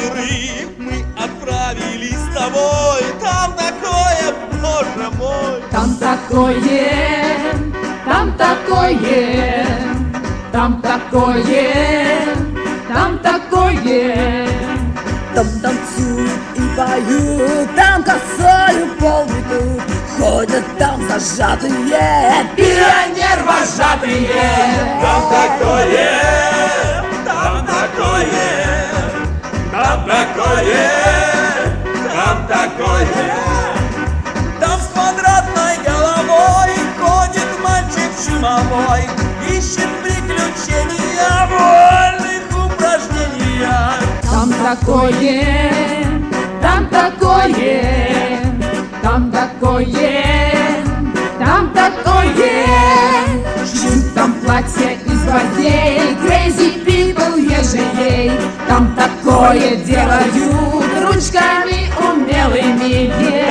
миры мы отправились с тобой. Там такое, боже мой. Там такое, там такое, там такое, там такое. Там танцуют и поют, там косою пол метут, ходят там зажатые, Пионер вожатые. Там такое, там такое, там такое, там такое. Там с квадратной головой ходит мальчик чумовой, ищет приключения в вольных упражнениях. Там такое, там такое, там такое, там такое. Шьют там платья из гвоздей, crazy people ежей. Там такое делают ручками умелыми.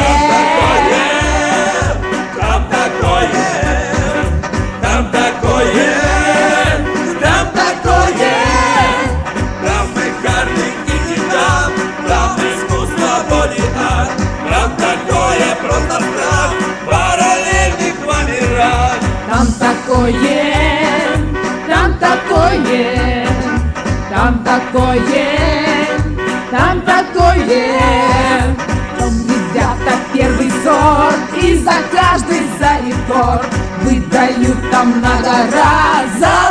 Там такое, там такое, там такое. Там Маккартни и Титан, там искусство боди-арт. Там такое, просто страх параллельных мирах. Там такое, там такое, там такое, там такое. Там ребята первый сорт, и за каждый за рекорд выдают там много раз.